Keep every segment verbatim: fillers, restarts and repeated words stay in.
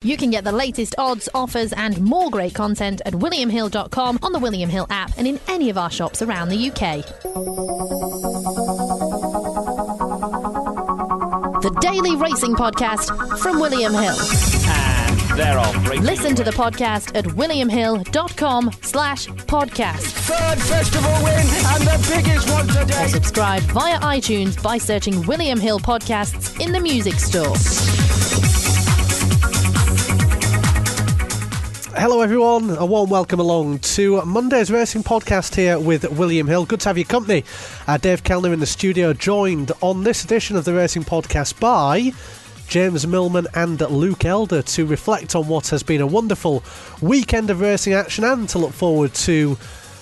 You can get the latest odds, offers and more great content at william hill dot com, on the William Hill app and in any of our shops around the U K. The Daily Racing Podcast from William Hill. And they're off. Listen to the podcast at william hill dot com slash podcast. Third festival win and the biggest one today. Or subscribe via iTunes by searching William Hill Podcasts in the music store. Hello everyone, a warm welcome along to Monday's Racing Podcast here with William Hill. Good to have your company. Uh, Dave Kellner in the studio, joined on this edition of the Racing Podcast by James Millman and Luke Elder to reflect on what has been a wonderful weekend of racing action and to look forward to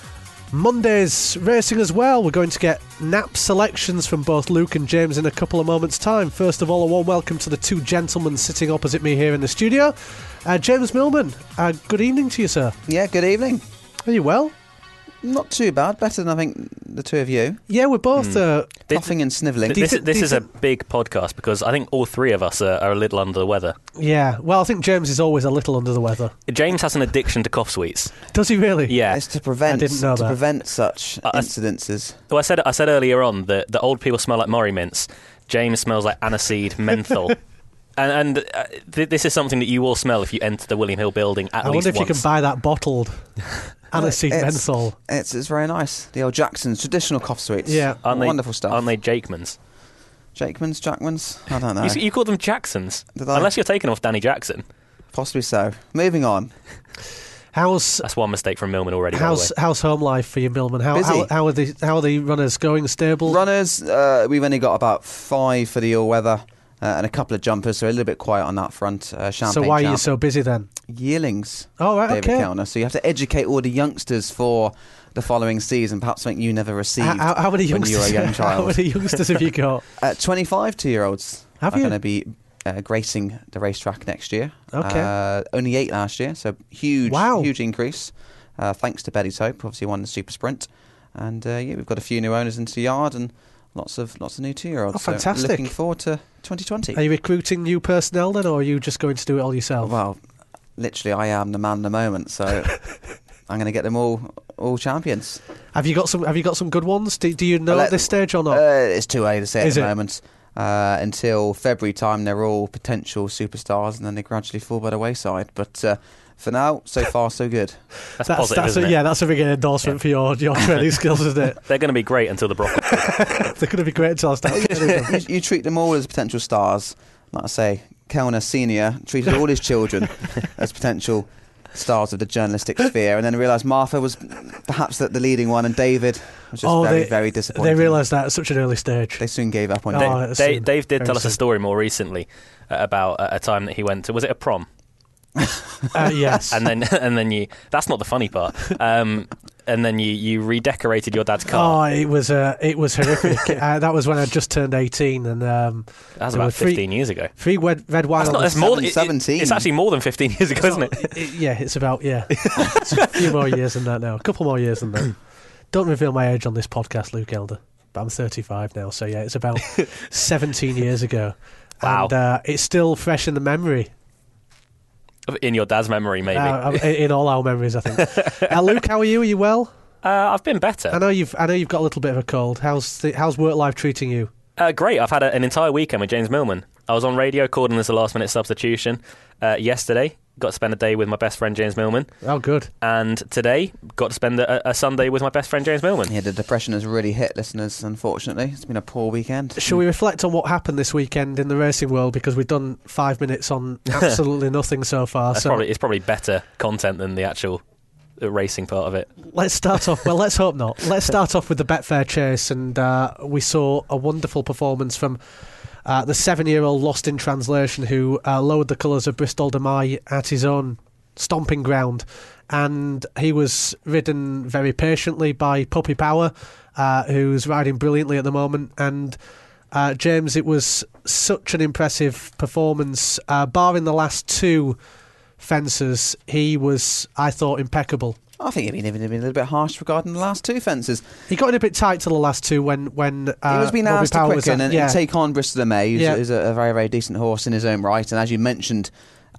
Monday's racing as well. We're going to get nap selections from both Luke and James in a couple of moments' time. First of all, a warm welcome to the two gentlemen sitting opposite me here in the studio. Uh, James Millman, uh, good evening to you, sir. Yeah, good evening. Are you well? Not too bad. Better than I think the two of you. Yeah, we're both Mm. uh, Coughing and snivelling. This, th- this do is you a big podcast because I think all three of us are, are a little under the weather. Yeah, well, I think James is always a little under the weather. James has an addiction to cough sweets. Does he really? Yeah. It's to prevent I didn't know to that. prevent such I- I- incidences. Well, I said I said earlier on that the old people smell like Murray mints. James smells like aniseed menthol. And, and uh, th- this is something that you will smell if you enter the William Hill building at I least wonder if once. you can buy that bottled aniseed It's- menthol. It's it's very nice. The old Jackson's traditional cough sweets. Yeah. Aren't they- Wonderful stuff. Aren't they Jakemans? Jakeman's, Jackman's? I don't know. You, you call them Jacksons. Did I? Unless you're taking off Danny Jackson. Possibly so. Moving on. How's That's one mistake from Millman already, how's by the way. how's home life for you, Millman? How Busy. how, how are the how are the runners going? Stable? Runners, uh, we've only got about five for the all-weather uh, and a couple of jumpers, so a little bit quiet on that front. Uh, so Champagne why are you Champ. so busy then? Yearlings, Oh right, David okay. Kellner. So you have to educate all the youngsters for the following season, perhaps something you never received How, how, how many when you were a youngsters? young How child. many youngsters have you got? Uh, twenty-five two-year-olds Have are you? going to be uh, gracing the racetrack next year. Okay. Uh, only eight last year, so huge, Wow. huge increase. Uh, thanks to Betty's Hope, obviously won the Super Sprint, and uh, yeah, we've got a few new owners into the yard and lots of lots of new two-year-olds. Oh, So fantastic. looking forward to twenty twenty. Are you recruiting new personnel then, or are you just going to do it all yourself? Well, literally, I am the man of the moment, so I'm going to get them all all champions. Have you got some? Have you got some good ones? Do, do you know Well, at this stage or not? Uh, it's too early to say at Is the it? moment. Uh, until February time, they're all potential superstars, and then they gradually fall by the wayside. But uh, for now, so far, so good. That's, that's positive, that's isn't a, it? yeah, that's a big endorsement for your your training skills, isn't it? They're going to be great until the Brock. They're going to be great until I start training them. you, you treat them all as potential stars. Like I say, Kellner Senior treated all his children as potential stars of the journalistic sphere, and then realised Martha was perhaps the, the leading one, and David was just Oh, very, they- very disappointing. They realised that at such an early stage. They soon gave up on Oh, him. that's Dave, soon. Dave did Very tell us a soon. story more recently uh, about a, a time that he went to. Was it a prom? Uh, yes. And then, and then you. That's not the funny part. Um, and then you, you redecorated your dad's Oh, car. it was uh, it was horrific. uh, that was when I just turned eighteen, and um, that was there were about three- fifteen years ago. three red, red wine That's on not. the That's more than seven- it- it- seventeen. It's actually more than fifteen years ago, isn't it? It- it- yeah, it's about yeah, it's a few more years than that now. A couple more years than that. Don't reveal my age on this podcast, Luke Elder. But I'm thirty-five now, so yeah, it's about seventeen years ago. Wow. And uh, it's still fresh in the memory. In your dad's memory, maybe. Uh, in in all our memories, I think. uh, Luke, how are you? Are you well? uh, I've been better. I know you've. I know you've got a little bit of a cold. How's the, how's work life treating you? Uh, great. I've had a, an entire weekend with James Millman. I was on radio calling as a last-minute substitution uh, yesterday. Got to spend a day with my best friend James Millman, Oh, good. and today got to spend a, a Sunday with my best friend James Millman. Yeah, the depression has really hit listeners, unfortunately. It's been a poor weekend. Shall we reflect on what happened this weekend in the racing world, because we've done five minutes on absolutely nothing so far. That's so probably it's probably better content than the actual uh, racing part of it. let's start off. Well, let's hope not. Let's start off with the Betfair Chase, and uh, we saw a wonderful performance from uh, the seven-year-old Lost in Translation, who uh, lowered the colours of Bristol de Mai at his own stomping ground, and he was ridden very patiently by Puppy Power, uh, who's riding brilliantly at the moment. And uh, James, it was such an impressive performance, uh, barring the last two fences. He was, I thought, impeccable. I think he'd been even been a little bit harsh regarding the last two fences. He got in a bit tight to the last two when when uh, he was being Bobby asked to Power was quicken on- and, yeah. and take on Bristol de May, who's, Yeah. who's a, a very, very decent horse in his own right. And as you mentioned,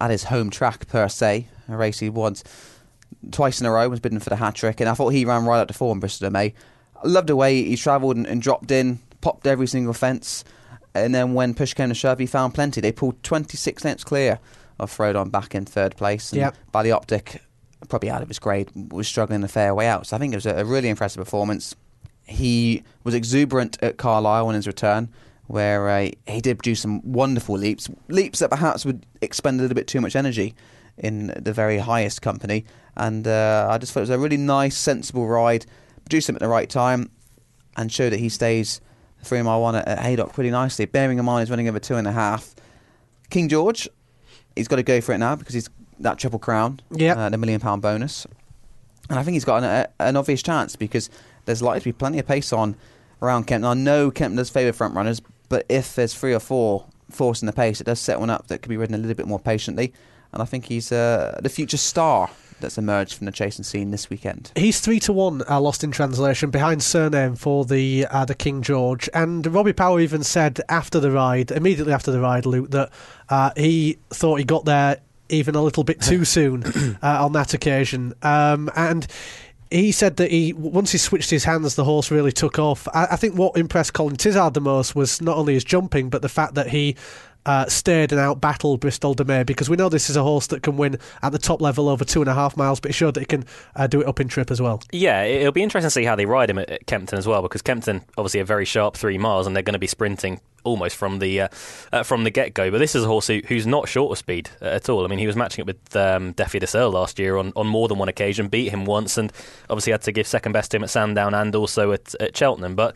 at his home track per se, a race he won twice in a row, was bidden for the hat-trick, and I thought he ran right up to four in Bristol de May. I loved the way he travelled and, and dropped in, popped every single fence, and then when push came to shove, he found plenty. They pulled twenty-six lengths clear of Frodon back in third place, and yep. by the optic, probably out of his grade, was struggling a fair way out. So I think it was a, a really impressive performance. He was exuberant at Carlisle on his return, where uh, he did produce some wonderful leaps, leaps that perhaps would expend a little bit too much energy in the very highest company. And uh, I just thought it was a really nice, sensible ride, produced him at the right time, and showed that he stays three mile one at, at Haydock pretty nicely. Bearing in mind he's running over two and a half. King George, he's got to go for it now because he's that triple crown, yep. uh, the million pound bonus. And I think he's got an, a, an obvious chance because there's likely to be plenty of pace on around Kempton. I know Kempton does favour front runners, but if there's three or four forcing the pace, it does set one up that could be ridden a little bit more patiently. And I think he's uh, the future star that's emerged from the chasing scene this weekend. He's three to one, uh, lost in translation, behind Surname for the uh, the King George. And Robbie Power even said after the ride, immediately after the ride, Luke, that uh, he thought he got there even a little bit too soon uh, on that occasion. Um, and he said that he once he switched his hands, the horse really took off. I, I think what impressed Colin Tizard the most was not only his jumping, but the fact that he uh, stayed and out-battled Bristol de May, because we know this is a horse that can win at the top level over two and a half miles, but he showed that he can uh, do it up in trip as well. Yeah, it'll be interesting to see how they ride him at, at Kempton as well, because Kempton, obviously a very sharp three miles, and they're going to be sprinting almost from the uh, uh, from the get-go. But this is a horse who, who's not short of speed uh, at all. I mean, he was matching it with um, Defy de Searle last year on, on more than one occasion, beat him once, and obviously had to give second best to him at Sandown and also at, at Cheltenham. But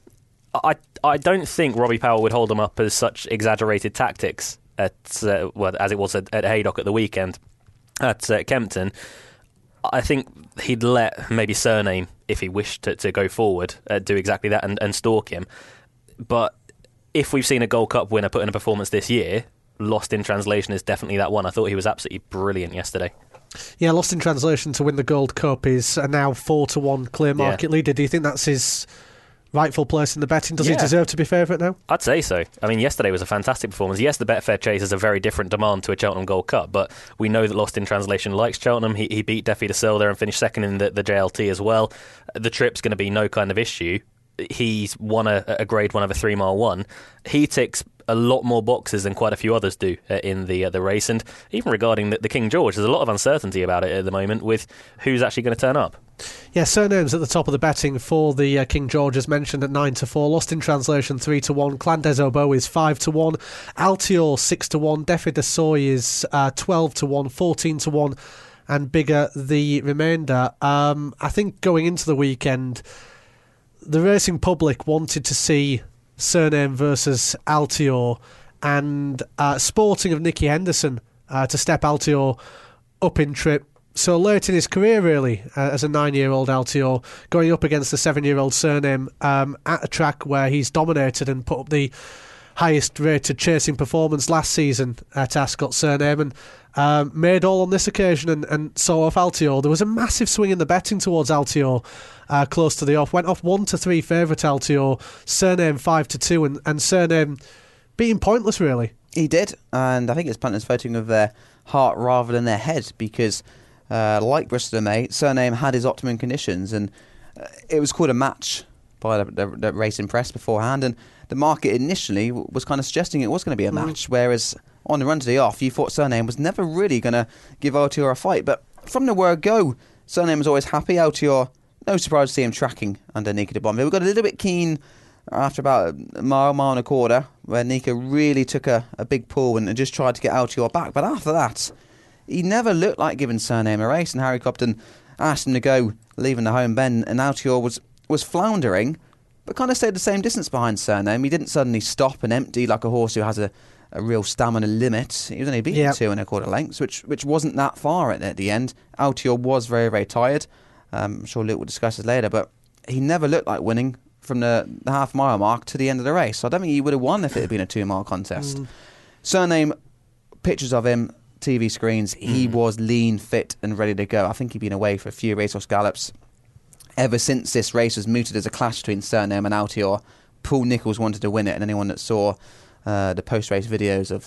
I I don't think Robbie Power would hold him up as such exaggerated tactics at uh, well, as it was at, at Haydock at the weekend at uh, Kempton. I think he'd let maybe Surname, if he wished to, to go forward, uh, do exactly that and, and stalk him. But if we've seen a Gold Cup winner put in a performance this year, Lost in Translation is definitely that one. I thought he was absolutely brilliant yesterday. Yeah, Lost in Translation to win the Gold Cup is a now four to one clear market yeah. leader. Do you think that's his rightful place in the betting? Does yeah. he deserve to be favourite now? I'd say so. I mean, yesterday was a fantastic performance. Yes, the Betfair Chase is a very different demand to a Cheltenham Gold Cup, but we know that Lost in Translation likes Cheltenham. He, he beat Defy de Searle there and finished second in the, the J L T as well. The trip's going to be no kind of issue. He's won a, a grade one of a three mile one. He ticks a lot more boxes than quite a few others do uh, in the uh, the race. And even regarding the, the King George, there's a lot of uncertainty about it at the moment with who's actually going to turn up. Yeah, Surname's at the top of the betting for the uh, King George, as mentioned, at nine to four. Lost in Translation three to one. Clan des Obeaux is five to one. Altior six to one. Defy de Soy is uh, twelve to one, fourteen to one, and bigger the remainder. Um, I think going into the weekend, the racing public wanted to see Surname versus Altior, and uh, Sporting of Nicky Henderson uh, to step Altior up in trip so late in his career, really, uh, as a nine-year-old Altior, going up against the seven-year-old Surname um, at a track where he's dominated and put up the highest rated chasing performance last season at Ascot. Surname, and um, made all on this occasion and, and saw off Altior. There was a massive swing in the betting towards Altior uh, close to the off. Went off one to three favourite Altior, Surname five to two, and, and Surname being pointless, really. He did, and I think it's punters voting with their heart rather than their head, because uh, like Bristol de May, Surname had his optimum conditions, and uh, it was called a match by the, the, the racing press beforehand, and the market initially w- was kind of suggesting it was going to be a match, mm. whereas on the run to the off, you thought Surname was never really going to give Altior a fight. But from the word go, Surname was always happy. Altior, no surprise to see him tracking under Nika de Bonville. We got a little bit keen after about a mile, mile and a quarter, where Nika really took a, a big pull and, and just tried to get Altior back. But after that, he never looked like giving Surname a race, and Harry Cobden asked him to go, leaving the home bend, and Altior was, was floundering, but kind of stayed the same distance behind Surname. He didn't suddenly stop and empty like a horse who has a, a real stamina limit. He was only beaten yep. two and a quarter lengths, which which wasn't that far at, at the end. Altior was very, very tired. Um, I'm sure Luke will discuss this later, but he never looked like winning from the, the half mile mark to the end of the race. So I don't think he would have won if it had been a two mile contest. Mm. Surname, pictures of him, T V screens, he mm. was lean, fit and ready to go. I think he'd been away for a few racehorse gallops. Ever since this race was mooted as a clash between Surname and Altior, Paul Nicholls wanted to win it, and anyone that saw uh, the post-race videos of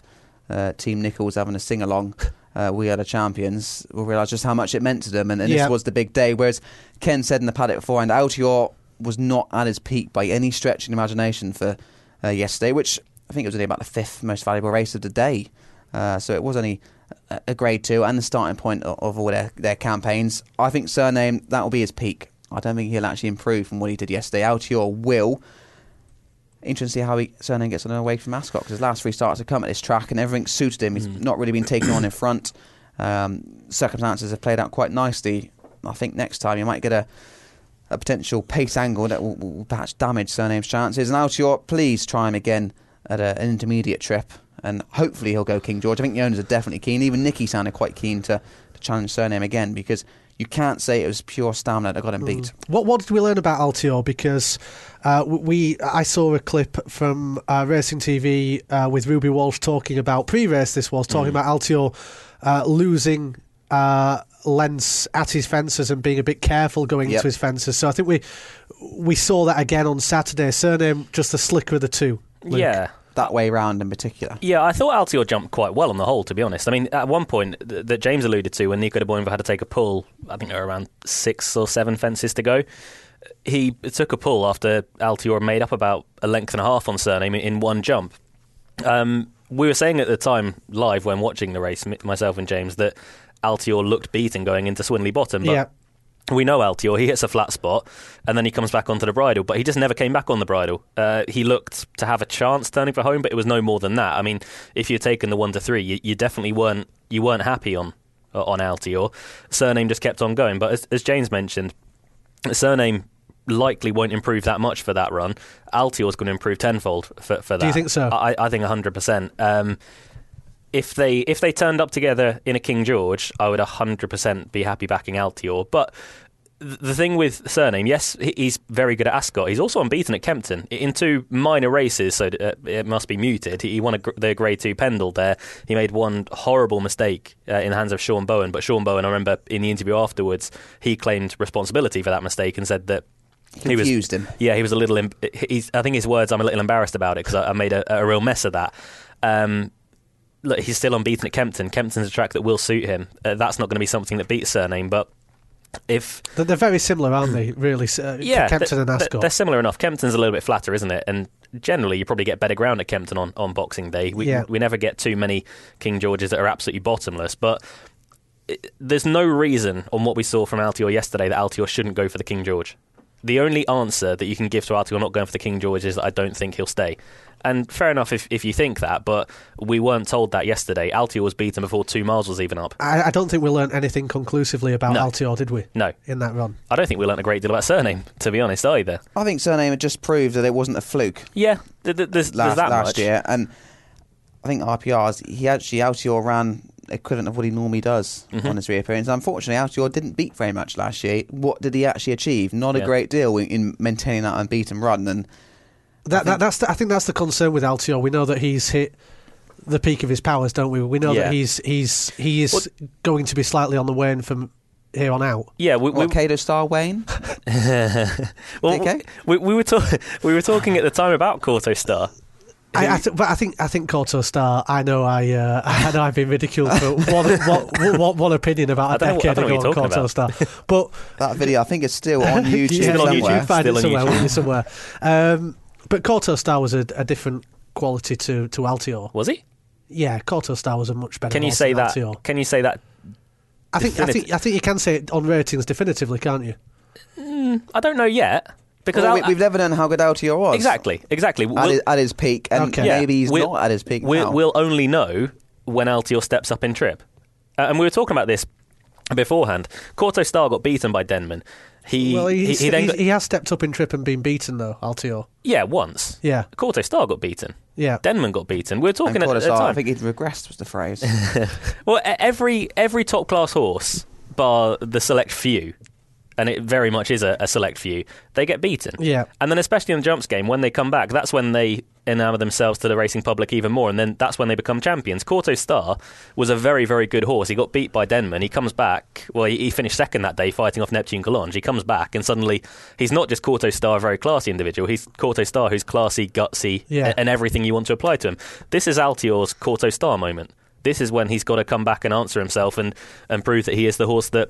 uh, Team Nichols having a sing-along, uh, We Are the Champions, will realise just how much it meant to them, and, and Yeah. this was the big day. Whereas Ken said in the paddock beforehand, Altior was not at his peak by any stretch of the imagination for uh, yesterday, which I think it was only about the fifth most valuable race of the day. Uh, so it was only a, a grade two and the starting point of, of all their, their campaigns. I think Surname, that will be his peak. I don't think he'll actually improve from what he did yesterday. Altior will. Interesting to see how he, Surname gets on away from Ascot, because his last three starts have come at this track and everything suited him. He's mm. not really been taken on in front. Um, circumstances have played out quite nicely. I think next time you might get a, a potential pace angle that will, will perhaps damage Surname's chances. And Altior, please try him again at a, an intermediate trip, and hopefully he'll go King George. I think the owners are definitely keen. Even Nicky sounded quite keen to, to challenge Surname again, because you can't say it was pure stamina that got him beat. Mm. What what did we learn about Altior? Because uh, we I saw a clip from uh, Racing T V uh, with Ruby Walsh talking about, pre-race this was, talking mm. about Altior uh, losing uh, lengths at his fences and being a bit careful going yep. into his fences. So I think we we saw that again on Saturday. Surname just the slicker of the two. Luke. Yeah. That way round in particular. Yeah, I thought Altior jumped quite well on the whole, to be honest. I mean, at one point th- that James alluded to, when Nico de Boinville had to take a pull, I think there were around six or seven fences to go, he took a pull after Altior made up about a length and a half on Surname in, in one jump. Um, we were saying at the time, live when watching the race, myself and James, that Altior looked beaten going into Swinley Bottom, but yeah. we know Altior, he hits a flat spot and then he comes back onto the bridle, but he just never came back on the bridle. Uh, he looked to have a chance turning for home, but it was no more than that. I mean, if you're taking the one to three, you, you definitely weren't you weren't happy on uh, on Altior. Surname just kept on going, but as, as James mentioned, Surname likely won't improve that much for that run. Altior's going to improve tenfold for, for that. Do you think so? I, I think one hundred percent. Um, If they if they turned up together in a King George, I would one hundred percent be happy backing Altior. But th- the thing with Surname, yes, he's very good at Ascot. He's also unbeaten at Kempton in two minor races, so uh, it must be muted. He won a gr- the Grade two Pendle there. He made one horrible mistake uh, in the hands of Sean Bowen. But Sean Bowen, I remember in the interview afterwards, he claimed responsibility for that mistake and said that he confused was, him. Yeah, he was a little... Im- he's, I think his words, I'm a little embarrassed about it because I, I made a, a real mess of that. Um... Look, he's still unbeaten at Kempton. Kempton's a track that will suit him. Uh, that's not going to be something that beats Surname, but if... They're very similar, aren't they, really? Uh, yeah, Kempton and Ascot. They're similar enough. Kempton's a little bit flatter, isn't it? And generally, you probably get better ground at Kempton on, on Boxing Day. We, yeah. we never get too many King Georges that are absolutely bottomless, but it, there's no reason on what we saw from Altior yesterday that Altior shouldn't go for the King George. The only answer that you can give to Altior not going for the King George is that I don't think he'll stay. And fair enough if, if you think that, but we weren't told that yesterday. Altior was beaten before two miles was even up. I, I don't think we learned anything conclusively about no. Altior, did we? No. In that run. I don't think we learnt a great deal about Surname, to be honest, either. I think Surname had just proved that it wasn't a fluke. Yeah, th- th- there's, last, there's that last much. year. And I think R P Rs, he actually, Altior ran equivalent of what he normally does mm-hmm. on his reappearance. Unfortunately, Altior didn't beat very much last year. What did he actually achieve? Not a yeah. great deal in, in maintaining that unbeaten run. And That, I think, that that's the, I think that's the concern with Altior. We know that he's hit the peak of his powers, don't we? We know yeah. that he's he's he is well, going to be slightly on the wane from here on out. Yeah, we, we, what, Kato Star Wayne. well, okay. we, we were talking we were talking at the time about Kauto Star. I, I th- but I think I think Kauto Star. I know I uh, I know I've been ridiculed for one, one, one, one opinion about a decade ago on Kauto Star. But that video, I think, is still on YouTube. yeah, somewhere. on YouTube, find still it somewhere. YouTube. somewhere. Um, but Kauto Star was a, a different quality to, to Altior. Was he? Yeah, Kauto Star was a much better. Can you say that? Altior. Can you say that? I think I think I think you can say it on ratings definitively, can't you? Mm, I don't know yet. Because well, Al- we, we've never known how good Altior was. Exactly, exactly. At, we'll, his, at his peak, and okay. maybe he's we'll, not at his peak we'll, now. We'll only know when Altior steps up in trip. Uh, and we were talking about this beforehand. Kauto Star got beaten by Denman. He, well, he, he's, he, then he's, got, he has stepped up in trip and been beaten, though, Altior. Yeah, once. Yeah. Kauto Star got beaten. Yeah. Denman got beaten. We were talking and at, at the Star, time. I think he'd regressed was the phrase. Well, every every top class horse, bar the select few, and it very much is a, a select few, they get beaten. Yeah. And then especially in the jumps game, when they come back, that's when they enamour themselves to the racing public even more, and then that's when they become champions. Kauto Star was a very, very good horse. He got beat by Denman. He comes back. Well, he, he finished second that day, fighting off Neptune Collonges. He comes back, and suddenly he's not just Kauto Star, a very classy individual. He's Kauto Star, who's classy, gutsy, Yeah. and, and everything you want to apply to him. This is Altior's Kauto Star moment. This is when he's got to come back and answer himself and, and prove that he is the horse that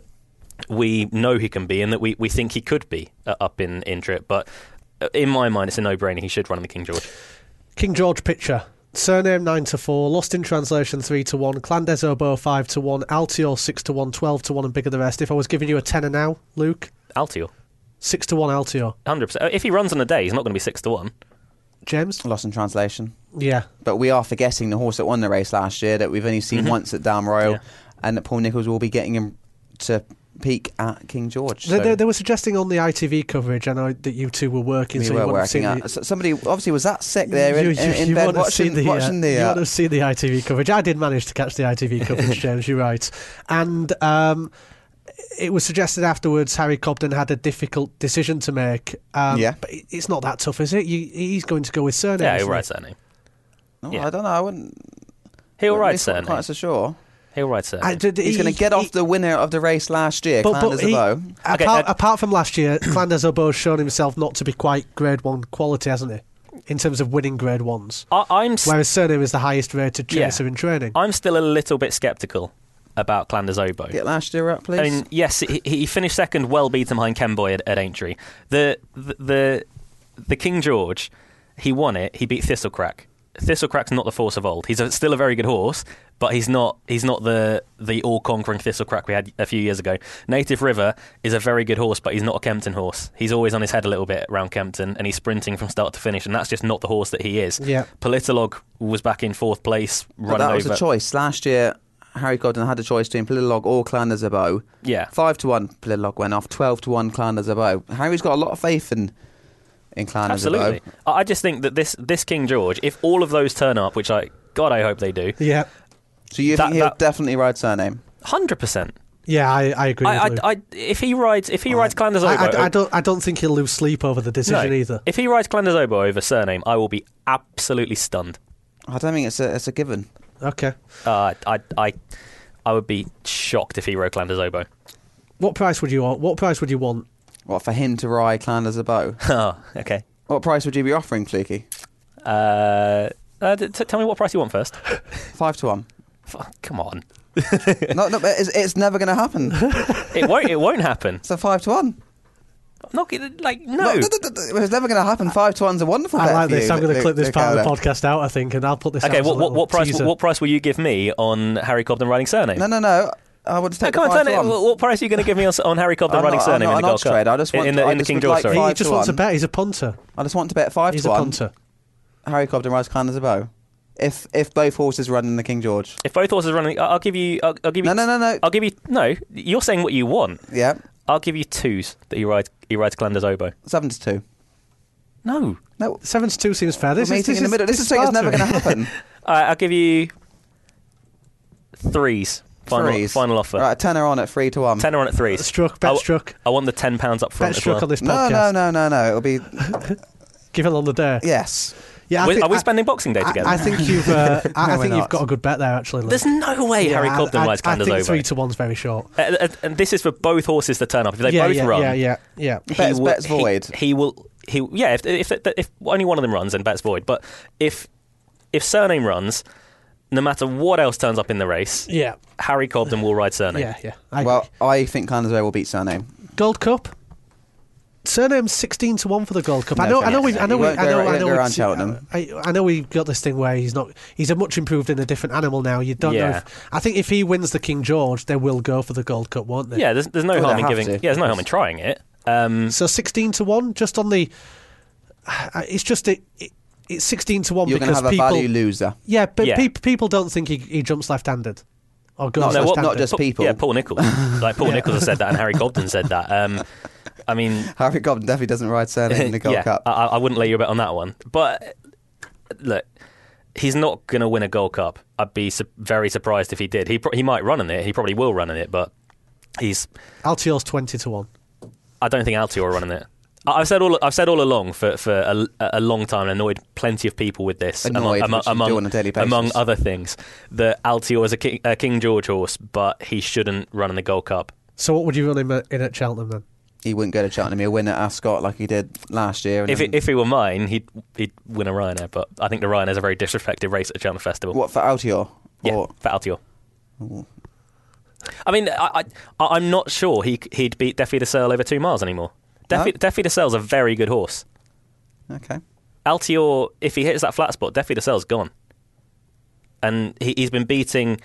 we know he can be and that we, we think he could be uh, up in, in Trip. But in my mind, it's a no-brainer. He should run the King George. King George picture. Surname nine to four, Lost in Translation three to one, Clan des Obeaux five to one, Altior six to one, twelve to one, and bigger the rest. If I was giving you a tenner now, Luke, Altior. six to one Altior. one hundred percent. If he runs on a day, he's not going to be six to one. James? Lost in Translation. Yeah. But we are forgetting the horse that won the race last year that we've only seen Mm-hmm. once at Balmoral, Yeah. and that Paul Nicholls will be getting him to peak at King George. They, So they, they were suggesting on the I T V coverage, I know that you two were working, we so you were wouldn't have working seen out. the, So somebody obviously was that sick there in, you, in, in you bed wouldn't have watching, seen the, watching uh, the. you Uh, wouldn't have seen the I T V coverage. I did manage to catch the I T V coverage, James, you're right. And um, it was suggested afterwards Harry Cobden had a difficult decision to make. Um, Yeah. But it- it's not that tough, is it? You, he's going to go with surname. Yeah, isn't he'll he? ride surname. no, yeah. I don't know. I wouldn't. He'll ride not surname. Quite so sure. He'll ride surname. I did- He's he- going to get he- off the winner of the race last year, But, Clan but des he, Obeaux. apart, Okay, uh, apart from last year, Clan des Obeaux has shown himself not to be quite grade one quality, hasn't he? In terms of winning grade ones. I, I'm s- Whereas surname is the highest rated Yeah. chaser in training. I'm still a little bit sceptical about Clan des Obeaux. Get last year up, please. I mean, yes, he, he finished second, well beaten behind Kenboy at, at Aintree. The, the the the King George, he won it. He beat Thistlecrack. Thistlecrack's not the force of old. He's a, still a very good horse, but he's not he's not the the all conquering Thistlecrack we had a few years ago. Native River is a very good horse, but he's not a Kempton horse. He's always on his head a little bit around Kempton, and he's sprinting from start to finish, and that's just not the horse that he is. Yeah. Politolog was back in fourth place, But running that was over. a choice. Last year, Harry Cobden had a choice between Politolog or Clan des Obeaux. Yeah. Five to one, Politolog went off. Twelve to one, Clan des Obeaux. Harry's got a lot of faith in in Clan des Absolutely. Obeaux. I I just think that this this King George, if all of those turn up, which I God I hope they do, Yeah. So you That- think he'll that- definitely ride surname? hundred percent. Yeah, I, I agree I, with Luke. I, I, if he rides, if he rides Clan des I, Obeaux, I, I don't. I don't think he'll lose sleep over the decision no, either. if he rides Clan des Obeaux over surname, I will be absolutely stunned. I don't think it's a it's a given. Okay. Uh, I, I, I would be shocked if he rode Clan des Obeaux. What price would you want? What price would you want? What, for him to ride Clan des Obeaux? Oh, okay. What price would you be offering, Fluky? Uh, uh, t- tell me what price you want first. Five to one. F- Come on, no, no, but it's, it's never going to happen. it won't. It won't happen. So five to one. I'm not gonna, like no. No, no, no, no, it's never going to happen. Five to one's a wonderful I bet like for this. you, I'm going to Luke- clip this Luke part of the Elder. podcast out, I think, and I'll put this. Okay, out as a what, what, little what price? teaser. What price will you give me on Harry Cobden riding surname? No, no, no. I would No, take come the on, five turn to it. one. What price are you going to give me on, on Harry Cobden I'm riding not- surname I'm in the not Gold an odds trader. I Cup? just want- in the, I in the just King would George, like sorry. He five just to wants a one. bet. He's a punter. I just want to bet five He's to a one. punter. Harry Cobden rides Clan des Obeaux. If if both horses run in the King George. If both horses are running, I'll I'll give you. I'll, I'll give you. No, no, no, no. I'll give you. No, you're saying what you want. Yeah, I'll give you twos that he rides. He rides Clan des Obeaux. seven to two. No, No, Seven to two seems fair. This we're is meeting this in the is- middle. This is something that's never going to happen. All right, I'll give you threes. Final, Threes. final offer. Right, a tenner on at three to one. Tenner on at threes. Struck, bet I, struck. I want the ten pounds up front Bet as struck well. on this No, podcast. no, no, no, no. It'll be Give it on the day. yes. Yeah, I We- think- are we I- spending Boxing Day I, together? I think you've. Uh, I, I No, we're think you've not. got a good bet there. Actually, Luke. There's no way Yeah, Harry I- Cobden I, rides I Clan des think three Obeaux. to one's very short. Uh, uh, and this is for both horses to turn up. If they yeah, both yeah, run, yeah, yeah, yeah. he Bet's- will- bet's he- void. He, will. He yeah. If, if if if only one of them runs, then bet's void. But if if surname runs, no matter what else turns up in the race, Yeah, Harry Cobden will ride surname. yeah, yeah. I Well, I think Clan des Obeaux will beat Surname. Gold Cup. Surname's sixteen to one for the Gold Cup. I No know, I know, we, chance. I know, He we, won't I go know, ra- I he know. won't go around it's- Cheltenham. I, I know we've got this thing where he's not. He's a much improved in a different animal now. You don't know. Yeah. If, I think if he wins the King George, they will go for the Gold Cup, won't they? Yeah, there's, there's no Well, harm they in have giving. to, Yeah, there's no harm in because- trying it. Um, So sixteen to one, just on the. uh, It's just it, it, it's sixteen to one You're going to because have a people. value loser. Yeah, but Yeah. peop people don't think he, he jumps left-handed or goes No, no, left-handed. not just Paul- people. Yeah, Paul Nichols. Like Paul Nichols has said that, and Harry Cobden said that. Um, I mean, Harry Cobden definitely doesn't ride Surname in the Gold yeah, Cup. I, I wouldn't lay you a bet on that one. But look, he's not going to win a Gold Cup. I'd be su- very surprised if he did. He pro- he might run in it. He probably will run in it, but he's. Altior's twenty to one. I don't think Altior will run in it. I've said all I've said all along for, for a, a long time, and annoyed plenty of people with this, Annoyed, among, which you among, do on a daily basis. among other things, that Altior is a King, a King George horse, but he shouldn't run in the Gold Cup. So what would you run him at, in at Cheltenham then? He wouldn't go to Cheltenham. He'll win at Ascot like he did last year. And If then- it, if he were mine, he'd he'd win a Ryanair, but I think the Ryanair is a very disrespected race at the Cheltenham Festival. what, for Altior? Yeah, Or- for Altior. Ooh. I mean, I, I, I'm not sure he, he'd beat Defi de Searle over two miles anymore. Defi, No? Defi de Searle's a very good horse. Okay. Altior, if he hits that flat spot, Defi de Searle's gone. And he, he's been beating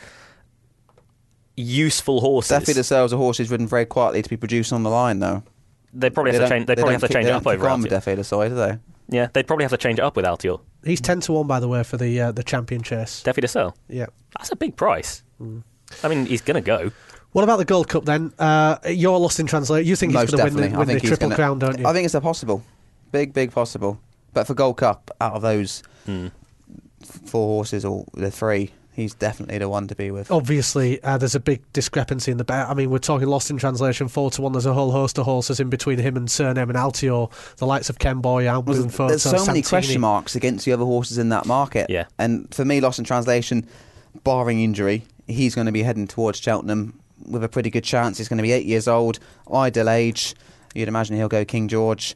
useful horses. Defi de Searle's a horse who's ridden very quietly to be produced on the line, though. They probably have to don't- change. They probably have don't to kick- change they it up don't over kick on with Altior. Defi de Searle, do they? Yeah, they'd probably have to change it up with Altior. He's ten to one, by the way, for the uh, the champion chase. Defi de Searle. Yeah. That's a big price. Hmm. I mean, he's going to go. What about the Gold Cup then? Uh, you're lost in translation. You think Most he's going to win definitely. the, I win the think he's Triple gonna, Crown, don't you? I think it's a possible. Big, big possible. But for Gold Cup, out of those Hmm. four horses, or the three, he's definitely the one to be with. Obviously, uh, there's a big discrepancy in the bet. I mean, we're talking lost in translation, four to one. There's a whole host of horses in between him and Surname and Altior, the likes of Ken Boy, Well, Alboon, Photo, there's so many Santini. question marks against the other horses in that market. Yeah. And for me, lost in translation, barring injury, he's going to be heading towards Cheltenham with a pretty good chance. He's going to be eight years old, ideal age. You'd imagine he'll go King George.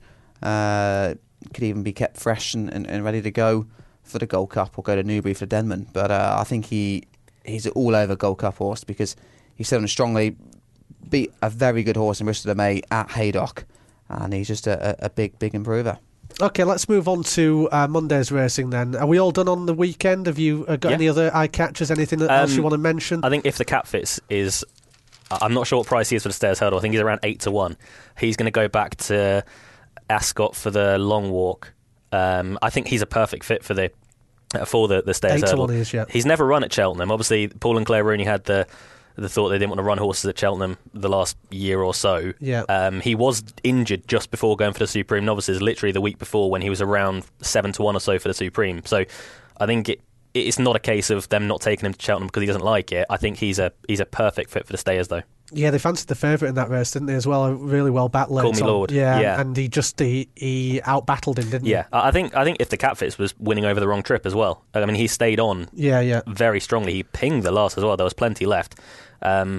Uh, could even be kept fresh and, and, and ready to go for the Gold Cup or go to Newbury for Denman. But uh, I think he he's an all-over Gold Cup horse because he's still strongly beat a very good horse in Bristol de May at Haydock. And he's just a, a, a big, big improver. Okay, let's move on to uh, Monday's racing then. Are we all done on the weekend? Have you uh, got Yeah. any other eye catchers? Anything else Um, you want to mention? I think if the cap fits is, I'm not sure what price he is for the Stairs Hurdle. I think he's around eight to one. He's going to go back to Ascot for the long walk. Um, I think he's a perfect fit for the uh, for the, the Stairs Eight to Hurdle. one he is, yeah. He's never run at Cheltenham. Obviously, Paul and Claire Rooney had the the thought they didn't want to run horses at Cheltenham the last year or so. Yeah. Um, he was injured just before going for the Supreme Novices, literally the week before when he was around seven to one or so for the Supreme. So I think it, it's not a case of them not taking him to Cheltenham because he doesn't like it. I think he's a he's a perfect fit for the Stayers, though. Yeah, they fancied the favourite in that race, didn't they, as well? A really well battled. Call Me Lord. Yeah, Yeah. and he just he, he out-battled him, didn't Yeah, I I think I think if the cap fits was winning over the wrong trip as well. I mean, he stayed on he? Yeah, yeah. very strongly. He pinged the last as well. There was plenty left. Um,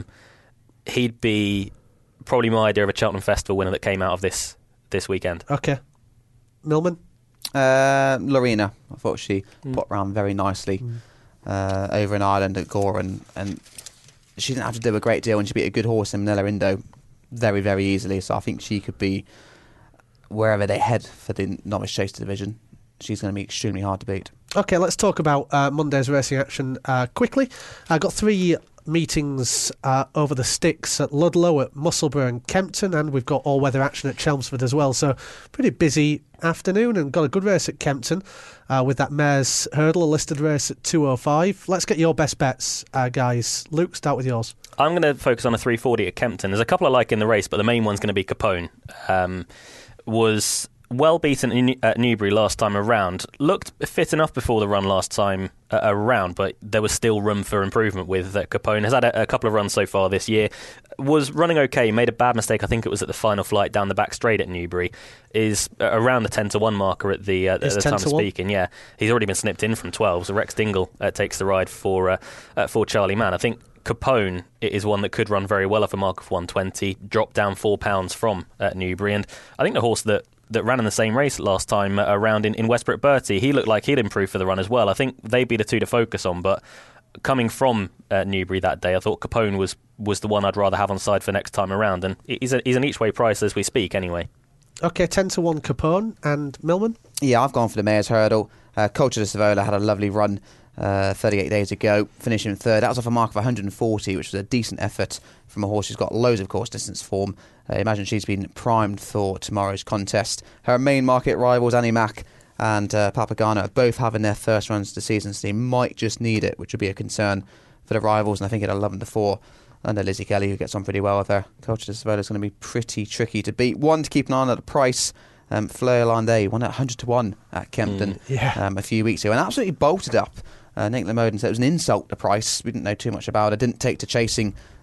he'd be probably my idea of a Cheltenham Festival winner that came out of this this weekend. Okay. Millman? Uh, Lorena, I thought she Mm. put round very nicely uh, over in Ireland at Gore, and, and she didn't have to do a great deal when she beat a good horse in Manila Indo very, very easily. So I think she could be wherever they head for the Novice Chase division. She's going to be extremely hard to beat. Okay, let's talk about uh, Monday's racing action uh, quickly. I got three meetings uh, over the sticks at Ludlow, at Musselburgh and Kempton, and we've got all-weather action at Chelmsford as well. So pretty busy afternoon, and got a good race at Kempton uh, with that Mares Hurdle, a listed race at two oh five. Let's get your best bets, uh, guys. Luke, start with yours. I'm going to focus on a three forty at Kempton. There's a couple I like in the race, but the main one's going to be Capone. Um, was well beaten in, at Newbury last time around. Looked fit enough before the run last time uh, around, but there was still room for improvement with uh, Capone. Has had a, a couple of runs so far this year. Was running okay, made a bad mistake. I think it was at the final flight down the back straight at Newbury. Is uh, around the ten to one marker at the, uh, at the time of speaking. Yeah, he's already been snipped in from twelve, so Rex Dingle uh, takes the ride for, uh, uh, for Charlie Mann. I think Capone is one that could run very well off a mark of one twenty, drop down four pounds from uh, Newbury, and I think the horse that, that ran in the same race last time uh, around in, in Westbrook Bertie, he looked like he'd improved for the run as well. I think they'd be the two to focus on, but coming from uh, Newbury that day, I thought Capone was, was the one I'd rather have on side for next time around, and he's, a, he's an each-way price as we speak anyway. Okay, ten to one Capone and Millman. Yeah, I've gone for the Mares Hurdle. Uh, Culture de Savola had a lovely run uh, thirty-eight days ago, finishing third. That was off a mark of one hundred forty, which was a decent effort from a horse who's got loads of course distance form. Uh, imagine she's been primed for tomorrow's contest. Her main market rivals, Annie Mack and uh, Papagano, are both having their first runs of the season, so they might just need it, which would be a concern for the rivals. And I think at eleven to four, under Lizzie Kelly, who gets on pretty well with her, Culture de Savola is going to be pretty tricky to beat. One to keep an eye on at the price. Um, Fleur Landais won at one hundred to one at Kempton Mm, yeah. um, a few weeks ago and absolutely bolted up. Uh, Nick Lamoden said it was an insult, the price. We didn't know too much about it. Didn't take to chasing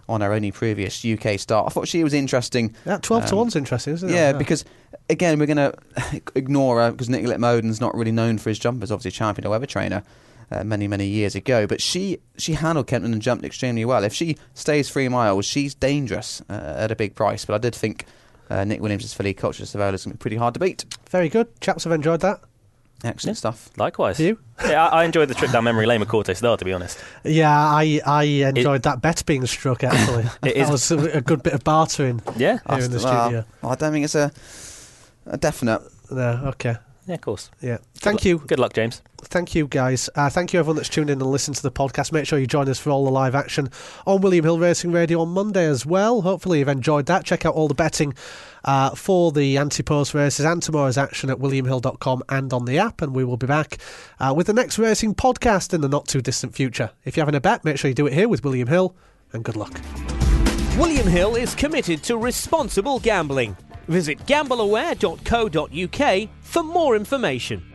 on her only previous U K start. I thought she was interesting. That twelve to Um, one's interesting, isn't it? Yeah, because again, we're going to ignore her because Nicolette Moden's not really known for his jumpers. Obviously, champion weather trainer uh, many many years ago, but she she handled Kempton and jumped extremely well. If she stays three miles, she's dangerous uh, at a big price. But I did think uh, Nick Williams' filly, Culture Surveyor, is going to be pretty hard to beat. Very good. Chaps have enjoyed that. Excellent Yeah. stuff. Likewise. You? Yeah, I, I enjoyed the trip down memory lane with Corte Star, to be honest. Yeah, I I enjoyed that bet being struck, actually. It That is- was a, a good bit of bartering Yeah. here in the Well, studio. I don't think it's a, a definite. No, okay. Yeah, of course. Yeah. Thank Good you. luck- Good luck, James. Thank you, guys. Uh, thank you, everyone that's tuned in and listened to the podcast. Make sure you join us for all the live action on William Hill Racing Radio on Monday as well. Hopefully you've enjoyed that. Check out all the betting uh, for the anti-post races and tomorrow's action at william hill dot com and on the app. And we will be back uh, with the next racing podcast in the not-too-distant future. If you're having a bet, make sure you do it here with William Hill, and good luck. William Hill is committed to responsible gambling. Visit gamble aware dot co dot uk for more information.